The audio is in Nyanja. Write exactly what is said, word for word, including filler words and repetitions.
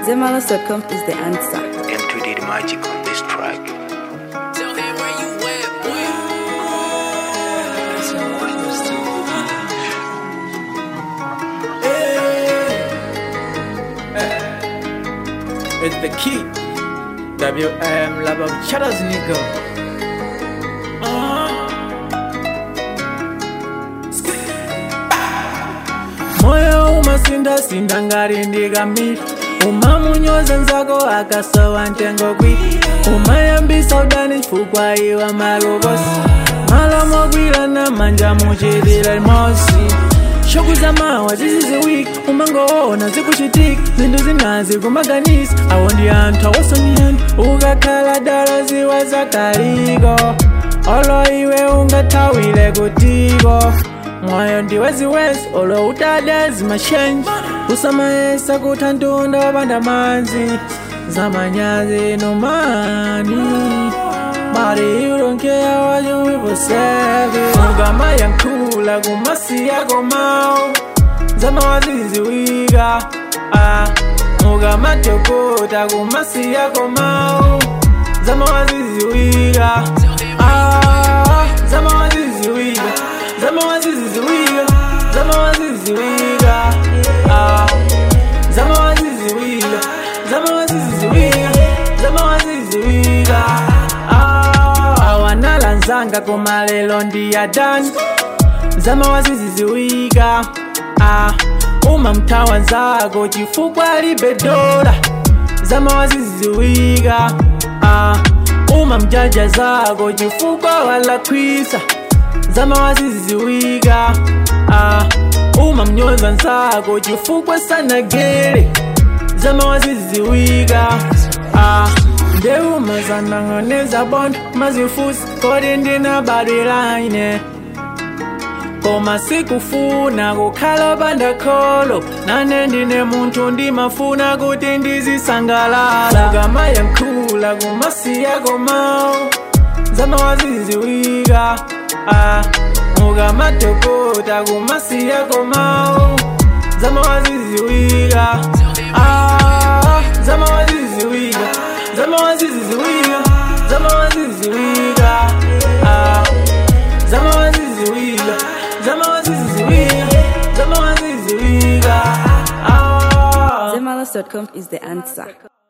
Zemalos dot com is the answer. M two did magic on this track. Tell him where you at, boy. It's the key. W M Love Chatters nigga. Moyo umasinda sinda ngari ndigamira umamunyoza nzako akasowa ntengo kwi umayambisa udani chifukwa iwa marobosi malomogwirana manja muchitira mosi shoku za mawa ziziziwiki umangoona zikuchitika zindu zinazi kumaganisa awo ndi anthu awosoniyani ukakhala dala ziwa zakaliko olo iwe ungathawile kutiko moyo ndiweziwezi olo utadezi mashenji usamayesa kutha ntunda wapanda manzi zamanyazi nomani But you don't care what you people say. Ugama yankula kumasi yako mao zama wazizi wiga ah. Ugama tokota kumasi yako mao zama wazizi wiga ah. Zama wazizi wiga Zama wazizi wiga Zama wazizi wiga ah. Zama wazizi wiga Zama wazizi wiga Zama wazizi wiga Nalanzanga kumalelo ndiyadani zama waziziziwiga ah. Uma mtawa nzako chifukwa libedola zama waziziwiga ah. Uma mjaja zako chifukwa walakwisa zama waziziwiga ah. Uma mnyoza nzako chifukwa sana gere zama waziziwiga ah. Dewu mazanangoneza bond mazifusi kodi ndina badilaine koma sikufuna kukhala banda kholo nane ndine muntu ndimafuna kuti ndizisangalala ugama yankhula kumasi yako mao zama waziziwiga ah. Ugama tokota kumasi yako mao zama waziziwiga ah. Zama waziziwiga Zama waziziwiga Zama waziziwiga ah. Zama waziziwiga Zama waziziwiga Zama waziziwiga ah. Zemalos dot com is the answer.